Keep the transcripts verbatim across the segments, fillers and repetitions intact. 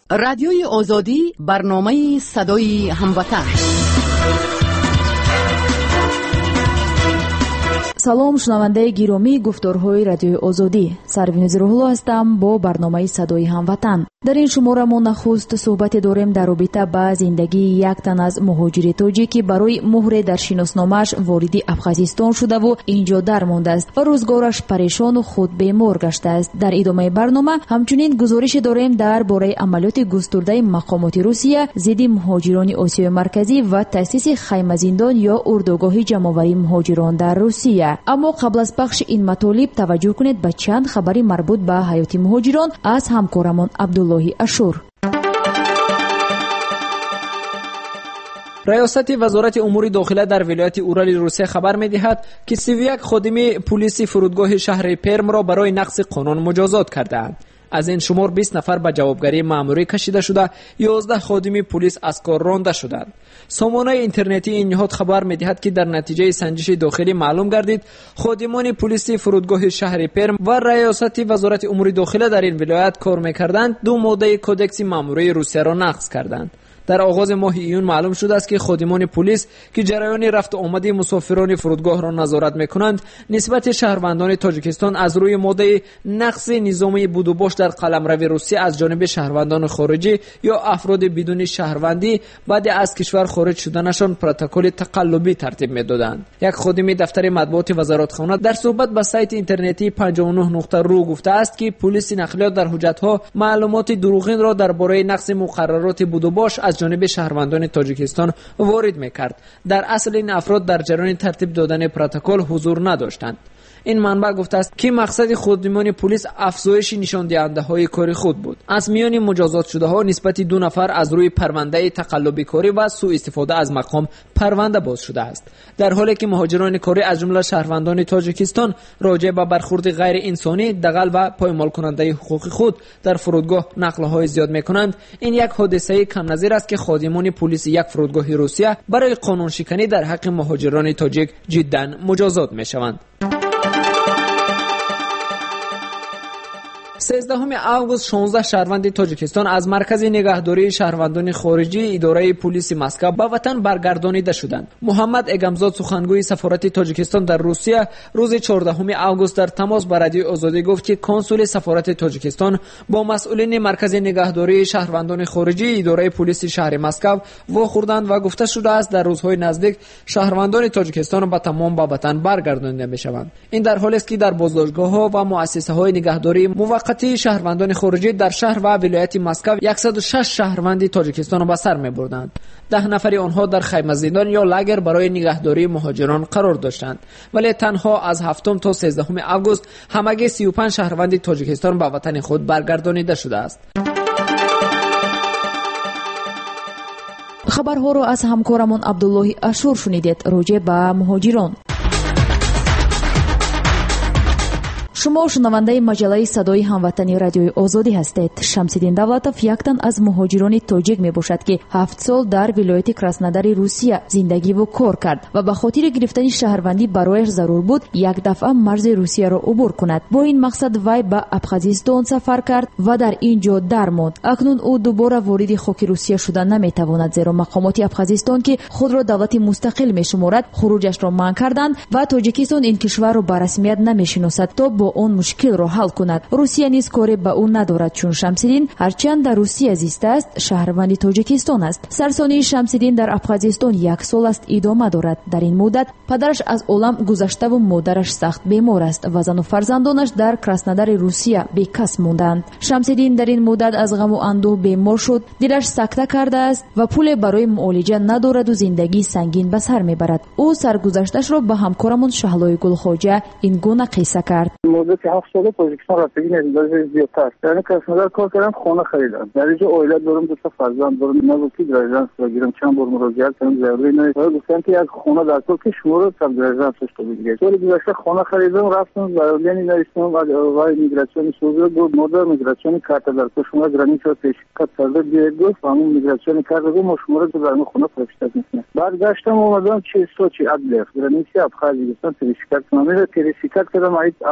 رادیوی آزادی، برنامه صدای هموطن. салом шунавандаи гиромии гуфторҳои радиои озодӣ, Сарвинузи Рӯҳулло ҳастам бо барномаи садои ҳамватан. дар ин шумора мо нахуст суҳбате дорем дар робита ба зиндагии як тан аз муҳоҷири тоҷик ки барои муҳре дар шиносномааш вориди Абхазистон шудаву инҷо дармондааст ва рӯзгораш парешону худбемор гаштааст. дар идомаи барнома ҳамчунин гузорише дорем дар бораи амалиёти густурдаи мақомоти Русия зидди муҳоҷирони Осиёи Марказӣ ва таъсиси хаймазиндон ё урдугоҳи ҷамъоварии муҳоҷирон дар Русия. аммо қабл аз пахши ин матолиб таваҷҷӯҳ кунед ба чанд хабари марбут ба ҳаёти муҳоҷирон аз ҳамкорамон Абдуллоҳи Ашур. раёсати вазорати умури дохила дар вилояти Урали Русия хабар медиҳад ки си ви як ходими пулиси фурудгоҳи шаҳри Пермро барои нақси қонун муҷозот кардаанд. аз ин шумор бист нафар ба ҷавобгарии маъмурӣ кашида шуда, ёздаҳ ходими пулис аз кор ронда шуданд. сомонаи интернетии ин ниҳод хабар медиҳад ки дар натиҷаи санҷиши дохилӣ маълум гардид, ходимони пулиси фурудгоҳи шаҳри Перм ва раёсати вазорати умури дохила дар ин вилоят кор мекарданд ду моддаи кодекси маъмурии Русияро нақз карданд. дар оғози моҳи июн маълум шудааст ки ходимони пулис ки ҷараёни рафту омади мусофирони фурудгоҳро назорат мекунанд, нисбати шаҳрвандони Тоҷикистон аз рӯи моддаи нақси низоми будубош дар қаламрави Русия аз ҷониби шаҳрвандони хориҷӣ ё афроди бидуни шаҳрвандӣ баъди аз кишвар хориҷ шуданашон протоколи тақаллубӣ тартиб медоданд. як ходими дафтари матбуоти вазоратхона дар суҳбат ба сайти интернетии панҷоҳу нӯҳ нуқта ру гуфтааст ки пулиси нақлиёт дар ҳуҷҷатҳо маълумоти дурӯғинро дар бораи нақси муқаррароти будубош аз ҷониби шаҳрвандони Тоҷикистон ворид мекард. дар асл ин афрод дар ҷараёни тартиб додани протокол ҳузур надоштанд. این منبع گفته است که مقصد خودمان پلیس افزایش نشان دهنده‌های کاری خود بود. از میان مجازات شده ها نسبت دو نفر از روی پرونده تقلبی کاری و سوء استفاده از مقام پرونده باز شده است. در حالی که مهاجران کاری از جمله شهروندان تاجیکستان راجع به برخورد غیر انسانی، دغل و پایمال کننده حقوق خود در فرودگاه نقل‌های زیاد می‌کنند، این یک حادثه کم نظیر است که خادمان پلیس یک فرودگاه روسیه برای قانون شکنی در حق مهاجران تاجیک جداً مجازات می‌شوند. سیزدهم آگوست شانزده شهروند تاجیکستان از مرکز نگهداری شهروندان خارجی اداره پلیس مسکو به وطن برگردانیده شدند. محمد اگمزاد سخنگوی سفارت تاجیکستان در روسیه روز چهاردهم آگوست در تماس با رادیو آزادی گفت که کنسول سفارت تاجیکستان با مسئولین مرکز نگهداری شهروندان خارجی اداره پلیس شهر مسکو واخوردند و گفته شده است در روزهای نزدیک شهروندان تاجیکستان به تمام به وطن برگردانیده میشوند. این در حالی است که در بازداشتگاه‌ها و مؤسسه‌های نگهداری موقت شهروندان خارجی در شهر و ولایت مسکو صد و شش شهروند تاجیکستان به سر می‌بردند. ده نفر آنها در خیمه زندان یا لاگر برای نگهداری مهاجران قرار داشتند، ولی تنها از هفتم تا سیزدهم آگوست همگی سی و پنج شهروند تاجیکستان به وطن خود برگردانیده شده است. خبرها را از همکارمون عبدالله اشور شنیدید راجع به مهاجران. شما شنونده مجله صدای هموطنی رادیوی آزادی هستید. شمس‌الدین давлатов یکتن از مهاجران تاجیک میباشد که هفت سال در ولایت کراسنودار روسیه زندگی و کار کرد و به خاطر گرفتن شهروندی برایش ضرور بود یک دفعه مرز روسیه را عبور کند. با این مقصد وی به ابخازستان سفر کرد و در اینجا درماند. اکنون او دوباره وارد خاک روسیه شدن نمیتواند، زیرا مقامات ابخازستان که خود را دولت مستقل میشمارد خروجش را منع کردند و تاجیکستان این کشور را به رسمیت نمیشناسد تا با اون مشکل را حل کند. روسیه نیز کاری به او ندارد، چون شمس‌الدین هرچند در روسیه زیسته است شهروند تاجیکستان است. سرسانی شمس‌الدین در ابخازستان یک سال است ادامه دارد. در این مدت پدرش از عالم گذشته و مادرش سخت بیمار است و زن و فرزندانش در کراسنودار روسیه بیکس ماندند. شمس‌الدین در این مدت از غم و اندوه بیمار شد، دلش سکته کرده است و پول برای معالجه ندارد و زندگی سنگین به سر میبرد. او سرگذشتش را به همکارمون شهلای گلخواجه این گونه قصه کرد. مدت هفت ساله تاجیکستان رفتگی ندیده زیادتر است. یعنی کراسنودار کار کردم، خانه خریدم. در اینجا اویلت دارم، دو تا فرزند دارم. نگفتی درجانس بگیرم، چند بار مراجعه کردم، ضروری نیست. ولی گفتم که از خانه در کل که شما سب درجانس است بگیرید. ولی گذشته خانه خریدم، رفتم ضروری نوشتم و وای میگراسیون سوزه گفت مدر میگراسیون کارت در کو شما گرانیچو تشکیل کرده بیاید گفت همون میگراسیون کارت رو ما شما رو در خانه فرستاد میکنه. بعد گشتم اومدم چه سوچی ادلر گرانیچی ابخازستان تشکیل کردم. من تشکیل کردم، ایت اوس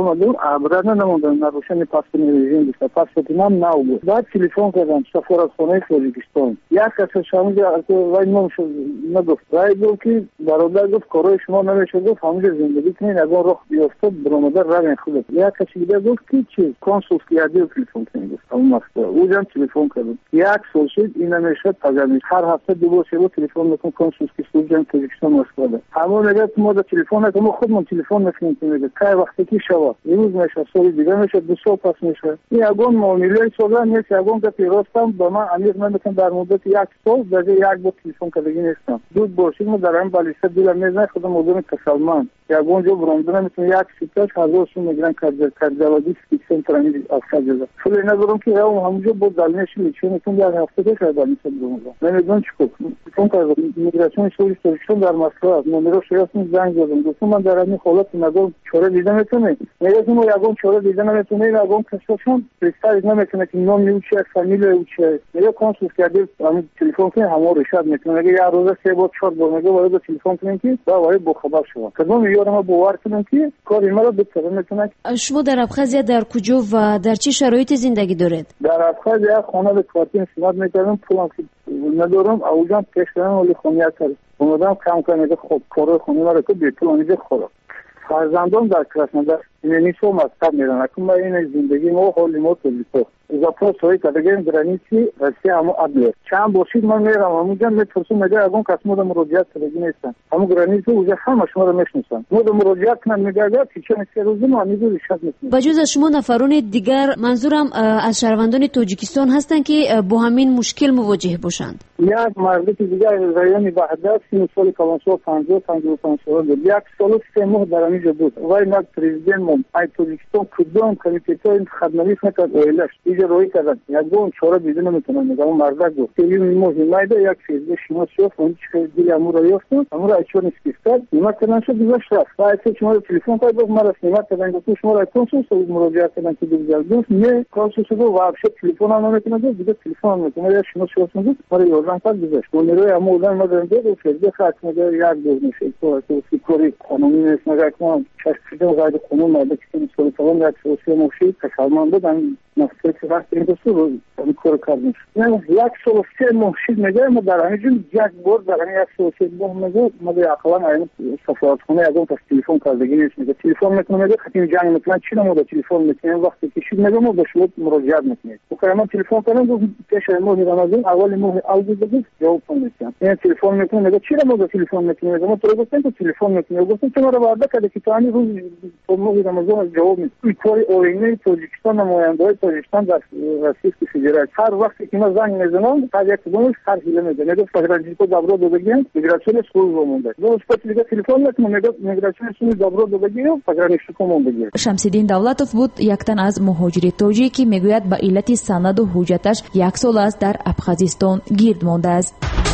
آمدم ابرد نموندم نروشن پاسپورت رژیم داشت پاسپورت من نو بود بعد تلفن کردم سفارتخانه تاجیکستان یک کس شامل وای نم شد نگفت وای گفت که برادر گفت کارای شما نمیشه گفت همونجا زندگی کنین اگر رخ بیفتاد برادر روین خودت یک کسی دیگه گفت که چی کنسول کیادی تلفن کنین گفت اون وقت اوجم تلفن کردم یک سال شد این نمیشه تجربه هر هفته دو بار سه بار تلفن میکنم کنسول کی سوجن تاجیکستان مسئله همون نگاه ما در تلفن نکنم خودمون تلفن نکنیم میگه که وقتی که شوا روز میشه سال دیگه میشه دو سال پس میشه این اگون معامله سودا نیست اگون که پیروستم با من امیر نمیتونم در مدت یک سال در یک بار تلفن کردگی نیستم دو باشید ما در هم بالیسته دیدم نه خودم مودم تسلمان اگون جو برنده نمیتونم یک سیتاش هزار سو میگیرن کرده کردوادی سیستم ترانی افسر فلی ندارم که اون همونجا بود دلنش میشه میتونم یک هفته دیگه بالیسته برنده نمیدونم چیکار چون که میگراسیون سوریش تاجیکستان در مسئله نمیرو شیاست زنگ زدم گفتم من در این حالت نگم چوره دیده میتونه میگم ما یگون چوره دیده نمیتونه یگون کساشون پرستار نمیتونه که نام نیوچه فامیل اوچه میگه کنسول کرده همین تلفن که همو رشاد میتونه میگه یه روز سه بار چهار بار میگه وارد تلفن کنین که با وای با خبر شما کدوم یارم باور کنم که کاری مرا بهتر میتونه. شما در ابخازیا در کجا و در چه شرایطی زندگی دارید؟ در ابخازیا خانه به کوارتین سمات میکردم پولم ندارم اوجام پیشترم ولی خونیت کرد اومدم کم کنم خب کار خونی مرا که بیتون اونجا خورم فرزندان در کراسنودر نیسو مستر میرن اکنون این زندگی ما حالی ما تولیتو زاپاس های کدگیم گرانیسی رسی همو عدلیه چند باشید من میرم همونجا میترسون میگه اگون کس مود مراجعت کدگی نیستن همون گرانیسی اوجا همه شما رو میشنسن مود مراجعت کنن میگه اگر تیچه نسی روزی ما همیدو ریشت میکنن. بجز از شما نفرون دیگر منظورم از شهروندان تاجیکستان هستن که با همین مشکل مواجه باشند؟ یک مردی که دیگر رایانی بحدت سی سال کلانسو پنجاه پنجاه و پنج سال بود یک سال سه ماه در همینجا بود وای نه پرزیدنت مون ای تاجیکستان کدوم کمیته خدمتی نکرد اویلش اینجا روی کردن یگون چهار دیده نمیتونن میگم اون مرد گفت که این ماه مایده یک فیزیک شما شوف اون چه دیگه امور یافتن امور ایشون اسپیکر ما کردن شد دیگه شرف بعد شما تلفن کرد گفت مرا سیمات کردن گفت شما را کنسول سو مراجعه کردن که دیگه گفت نه کنسول سو واپس تلفن هم نمیتونه دیگه تلفن هم نمیتونه یا شما شوف میگه مرا یوردن کرد دیگه اون روی امور ما داریم دیگه فیزیک خاص میگه یک دو میشه تو تو سیکوری قانونی نیست مگه ما شخصی قاعده قانون ماده که مسئول تمام یک سوسی مشی تسلمان بدن نفسی که وقت این دوستو رو کار کردیم نه یک سوسی مشی میگه ما در همین یک بار در همین یک سوسی مهم میگه ما به اقلا این سفارتخانه از اون تلفن کردگی نیست میگه تلفن میکنه میگه خطی جنگ میکنه چی نموده تلفن میکنه وقتی که شید میگه ما به شما مراجعه میکنیم و ما تلفن کردن گفت پیش ماه رمضان اول ماه اول دیگه جواب میکنه این تلفن میکنه میگه چی نموده تلفن میکنه ما تو گفتن که تلفن میکنه گفتن که ما رو وعده کرده که تو همین روز ماه رمضان جواب میده کاری اورینی تاجیکستان نماینده‌های تاجیکستان در روسیه فدرال هر وقتی که ما زنگ میزنم تا یک کدومش هر حیله میده میگه فدرالی کو دبرو دو بگیم میگراسیون اسکول رو مونده دو اسپات دیگه تلفن میکنه میگه میگراسیون اسکول دبرو دو بگیم فدرالی کو مونده. شمس‌الدین دولتوف بود یک تن از مهاجر تاجیکی که میگوید به علت سند و حجتش یک سال است در ابخازستان گرد مانده است.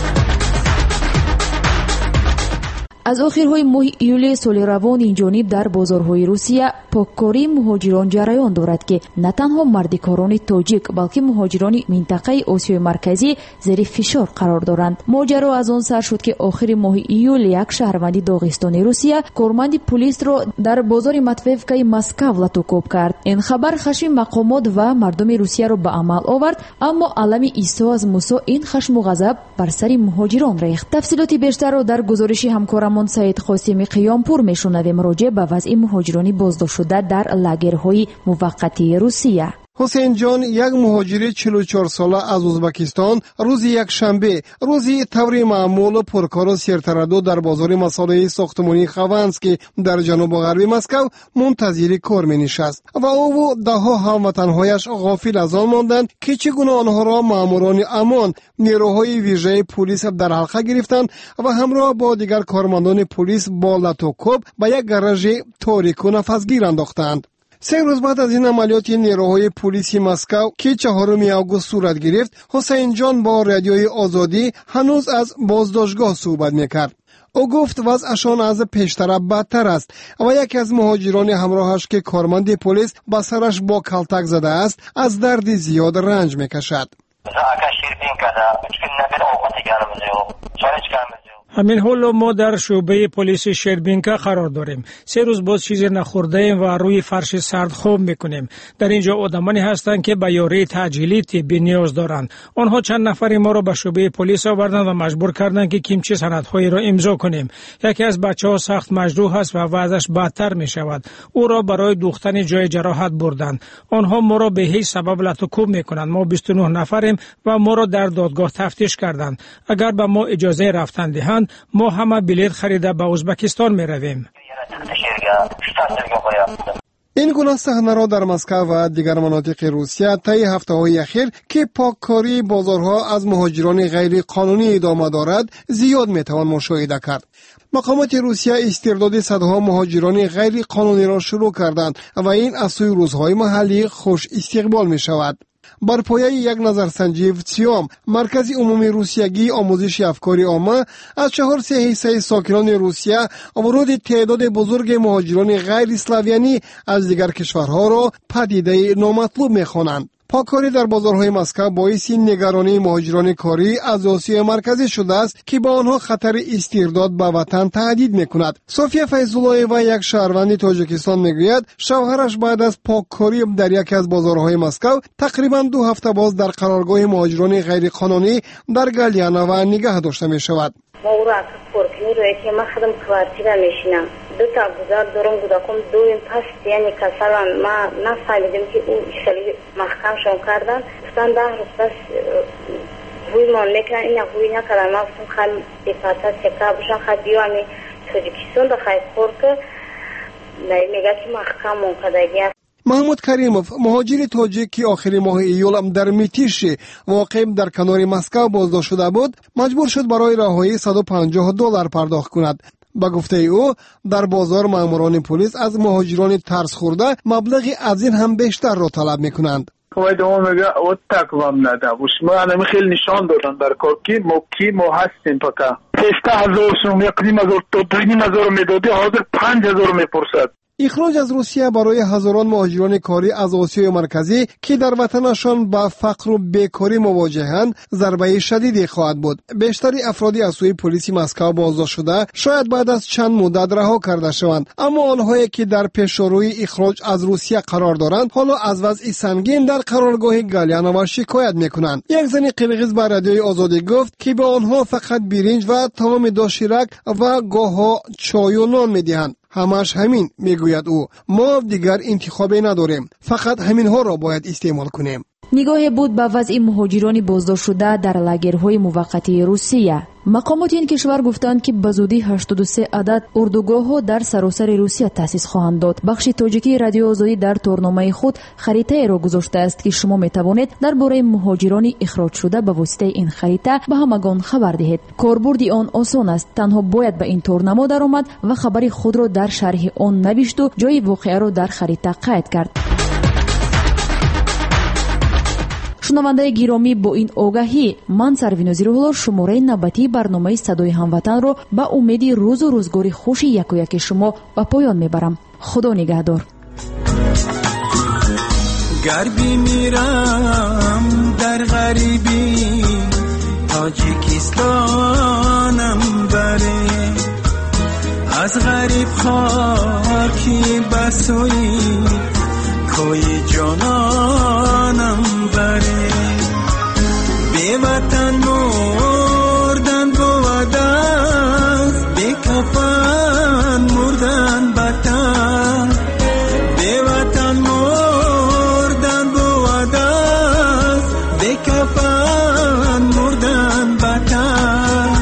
از آخرهای ماه ایول سال روان این جانب در بازارهای روسیه پاککاری مهاجران جریان دارد که نه تنها مردکاران تاجیک بلکه مهاجران منطقه آسیای مرکزی زیر فشار قرار دارند. ماجرا از آن سر شد که آخر ماه ایول یک شهروند داغستانی روسیه کارمند پلیس را در بازار متوفکای مسکو لطوکوب کرد. این خبر خشم مقامات و مردم روسیه را به عمل آورد، اما علم عیسی از موسی این خشم و غضب بر سر مهاجران ریخت. تفصیلات بیشتر را در گزارش همکارم سید قاسمی قیامپور میشنویم راجع به وضع مهاجران بازداشت شده در لاگرهای موقتی روسیه. حسین جان یک مهاجر چهل و چهار ساله از ازبکستان روز یک شنبه روزی طور معمول پرکار و سرتردد در بازار مصالح ساختمانی خوانسکی در جنوب غربی مسکو منتظر کار می نشست و او و ده ها هموطنهایش غافل از آن ماندند که چگونه آنها را ماموران امان نیروهای ویژه پلیس در حلقه گرفتند و همراه با دیگر کارمندان پلیس با لطوکوب به یک گاراژ تاریک و نفسگیر انداختند. سه روز بعد از این عملیات نیروهای پلیس مسکو که چهارم آگوست صورت گرفت، حسین جان با رادیوی آزادی هنوز از بازداشتگاه صحبت میکرد. او گفت وضعشان از پیشتر بدتر است و یکی از مهاجران همراهش که کارمند پلیس با سرش با کلتک زده است از درد زیاد رنج میکشد. همین حال ما در شعبه پلیس شربینکا قرار داریم. سه روز باز چیزی نخورده ایم و روی فرش سرد خواب میکنیم. در اینجا آدمانی هستند که به یاری تعجیلی طبی نیاز دارند. آنها چند نفری ما را به شعبه پلیس آوردند و مجبور کردند که کیمچی سندهایی را امضا کنیم. یکی از بچه‌ها سخت مجروح است و وضعش بدتر می شود. او را برای دوختن جای جراحت بردند. آنها ما را به هیچ سبب لطوکوب میکنند. ما بیست و نه نفریم و ما را در دادگاه تفتیش کردند. اگر به ما اجازه رفتن دهند ما همه بلیط خریده به ازبکستان می رویم. این گونه صحنه را در مسکو و دیگر مناطق روسیه طی هفته‌های اخیر که پاککاری بازارها از مهاجران غیر قانونی ادامه دارد زیاد میتوان مشاهده کرد. مقامات روسیه استرداد صدها مهاجران غیر قانونی را شروع کردند و این از سوی روزهای محلی خوش استقبال می شود. بر پایه یک نظرسنجی وتسیام مرکز عمومی روسیگی آموزش افکار عامه از چهار سه حصه ساکنان روسیه ورود تعداد بزرگ مهاجران غیر اسلاویانی از دیگر کشورها را پدیده نامطلوب می‌خوانند. پاککاری در بازارهای مسکو باعث نگرانی مهاجران کاری از آسیای مرکزی شده است که با آنها خطر استرداد به وطن تهدید میکند. صوفیا فیض‌الله و یک شهروند تاجیکستان میگوید شوهرش بعد از پاککاری در یکی از بازارهای مسکو تقریبا دو هفته باز در قرارگاه مهاجران غیر قانونی در گالیانووا نگه داشته می شود. ما او را از پرکنی روی که من خودم کوارتیره میشینم دو تا گذار دارم گوداکم دویم پس یعنی کسالان ما نفهمیدیم که او ایشالی محکمشون کردن گفتن ده روز پس هوی مان میکنن این هوی نکردن ما گفتم خیلی دیپارتاس یکا بشن خیلی بیو همی توجیکستان دا خیلی خور که میگه که محکمون کردگی. محمود کریموف مهاجر تاجیک که آخر ماه ایول در میتیش واقع در کنار مسکو بازداشت شده بود مجبور شد برای رهایی صد و پنجاه دلار پرداخت کند. با گفته او در بازار ماموران پلیس از مهاجران ترس خورده مبلغی از این هم بیشتر را طلب میکنند. خواهی دوام میگه او تکوام نده ما هنمی خیلی نشان دادن در کار که ما کی ما هستیم پکا پیسته هزار سوم یک نیم هزار تا دو نیم هزار میدادی حاضر پنج هزار میپرسد. اخراج از روسیه برای هزاران مهاجران کاری از آسیای مرکزی که در وطنشان با فقر و بیکاری مواجهند ضربه شدیدی خواهد بود. بیشتری افرادی از سوی پلیس مسکو بازداشت شده شاید بعد از چند مدت رها کرده شوند، اما آنهایی که در پیشروی اخراج از روسیه قرار دارند حالا از وضع سنگین در قرارگاه گالیانووا شکایت میکنند. یک زن قرقیز به رادیوی آزادی گفت که به آنها فقط برنج و تمام داشیرک و گاه‌ها چای و نان میدهند. همش همین میگوید او. ما دیگر انتخابی نداریم، فقط همین ها را باید استعمال کنیم. نگاه بود به وضع مهاجران بازداشت شده در لاگرهای موقتی روسیه. مقامات این کشور گفتند که به زودی هشتاد و سه عدد اردوگاه‌ها در سراسر روسیه تأسیس خواهند داد. بخش تاجیکی رادیو آزادی در تورنامه خود خریطه را گذاشته است که شما میتوانید درباره مهاجران اخراج شده به واسطه این خریطه به همگان خبر دهید. کاربرد آن آسان است، تنها باید به این تورنمه درآمد و خبر خود را در شرح آن نوشت و جای واقعه را در خریطه قید کرد. شنونده گرامی، با این آگاهی من سروین زیره‌الله شماره نوبتی برنامه صدای هموطن را به امید روز و روزگار خوش یک و یک شما به پایان میبرم. خدا نگهدار. گر میرم در غریبی تاجیکستانم بره از غریب خاکی بسوی کوی جانانم بره بی وطن مردن بود است بی کفن مردن بطن بی وطن مردن بود است بی کفن مردن بطن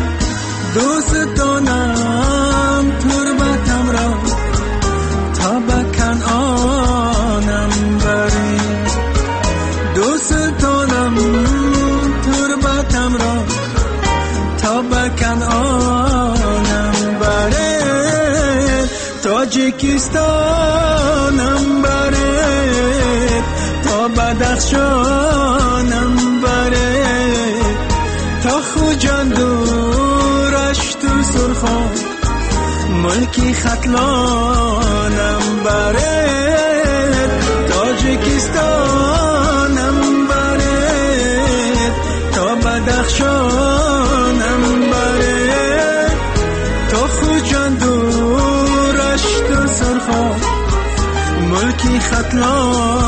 دوستانم تربتم را تا بکن آنم بری دوستانم تربتم را تا بکن آنم بری تاجیکستانم بری تا بدخشانم بری تا خوجان دورش تو سرخان ملکی ختلانم بره تاجیکستانم بره تا بدخشانم بره ختلانم